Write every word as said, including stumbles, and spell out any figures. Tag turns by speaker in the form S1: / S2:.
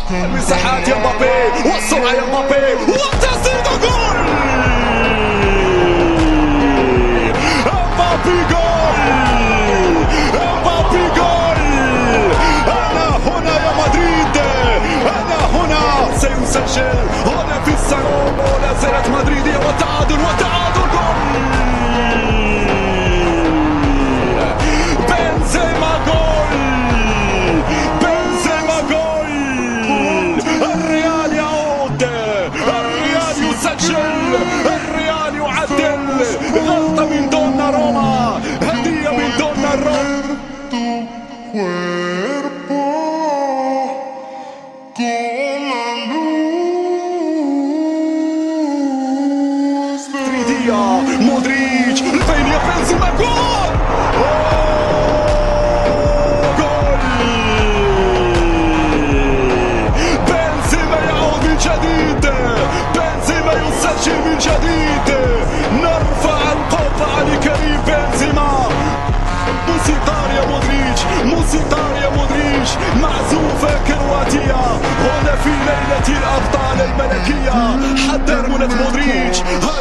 S1: مساحات يا مبابي والسرعة يا مبابي وتسديد جول. مبابي جول، مبابي جول. أنا هنا يا مدريد، أنا هنا سيسجل هنا في السنة. لا زالت مدريدية وتعادل وتعادل جول. بنزيما جول، بنزيما جول. الريال يعود، الريال يسجل، الريال يعدل. غلطة من دوناروما، هدية من دوناروما. مودريتش البين يا بنزيما جول. جول. بنزيما يعود من جديد، بنزيما يسجل من جديد. نرفع القبعة لكريم بنزيما. موسيقار يا مودريتش، موسيقار يا مودريتش. معزوفة كرواتية هنا في ليلة الأبطال الملكية. حتى رمونة مودريتش.